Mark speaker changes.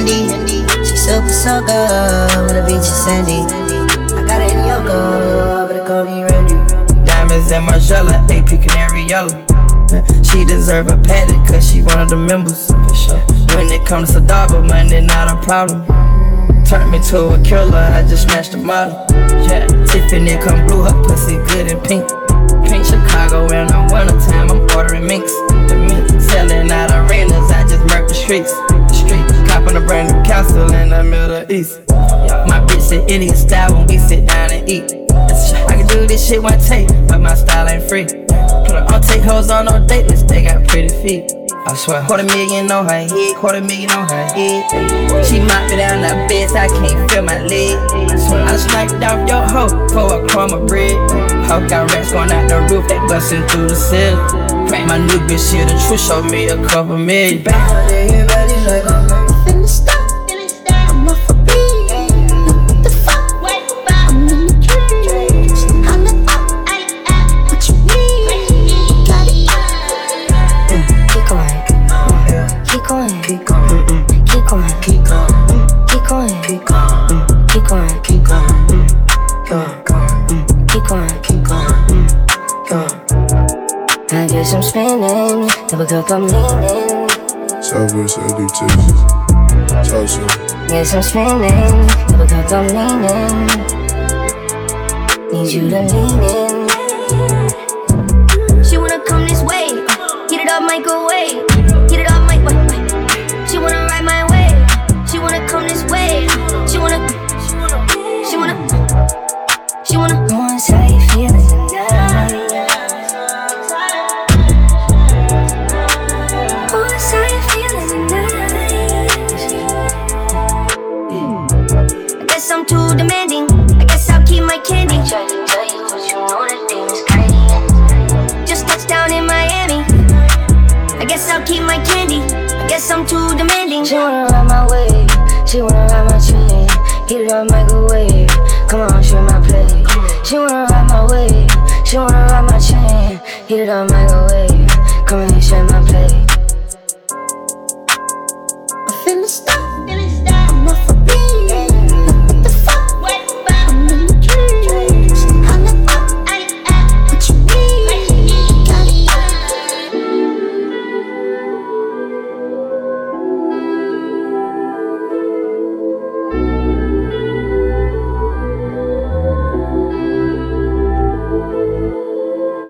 Speaker 1: handy. She super soaker with a beach of sandy. I got it in Yoko, but it call me Randy.
Speaker 2: Diamonds and Margiela, AP Canary Yellow. She deserve a paddock cause she one of the members. When it comes to doggo, money not a problem. Turned me to a killer, I just smashed the model. Yeah, Tiffany come blue, her pussy good and pink. Pink Chicago in the wintertime, I'm ordering minks. The mink selling out arenas, I just murked the streets. Copping a brand new castle in the Middle East. My bitch said Indian style when we sit down and eat. I can do this shit one take, but my style ain't free. Put her on take hoes on no date list, they got pretty feet. I swear, $250,000 on her head, $250,000 on her head. She mopped me down the bed so I can't feel my leg. I sniped off your hoe for a crumb of bread. Hoe got rats going out the roof, they bustin' through the ceiling. My new bitch here, the truth showed me a couple million.
Speaker 1: Everybody's like I'm in the stop. I'm off a beat. What the fuck? I'm in the trees. Holla up, what you need? Got it. Keep going, keep going, keep going, keep going, keep going, keep going, keep going, keep going, keep going, keep going, keep going. I guess I'm spinning, double cup I'm leaning.
Speaker 3: Southwest LD, Texas.
Speaker 1: Guess I'm spinning, double cup I'm leaning. Need you to lean in.
Speaker 4: She wanna come this way, heat it up, microwave. Heat it up, microwave. She wanna ride my way. She wanna come this way. She wanna.
Speaker 1: Once how you feeling tonight? Once how you feeling tonight?
Speaker 4: I guess I'm too demanding. I guess I'll keep my candy.
Speaker 1: Try to tell you, but you know that thing is crazy.
Speaker 4: Just touched down in Miami. I guess I'll keep my candy. I guess I'm too demanding.
Speaker 1: She wanna ride my way. She wanna ride my train. Heat it up, microwave. Come on, share my plate. She wanna ride my way. She wanna ride my chain. Heat it up, microwave. Come and share my plate.